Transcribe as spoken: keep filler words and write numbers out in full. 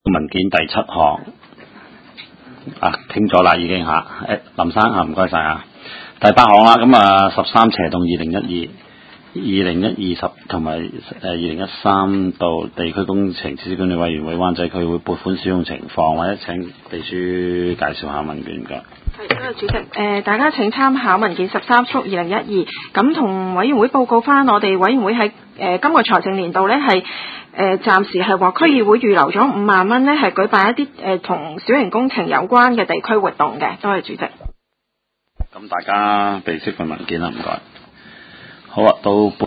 文件第七項啊，傾咗啦已經嚇。誒，林生啊，唔該晒啊。第八項啦，咁啊十三斜棟二零一二。二零一二十同埋誒二零一三度地區工程設施管理委員會灣仔區會撥款使用情況，或者請秘書介紹下問卷㗎。 係，多謝主席。誒、呃，大家請參考文件十三幅二零一二，咁同委員會報告翻，我哋委員會喺誒、呃、今個財政年度呢係誒暫時係獲區議會預留咗五萬蚊呢係舉辦一啲誒同小型工程有關嘅地區活動嘅。多謝主席。 咁大家備識份文件啦，唔該。好啊，到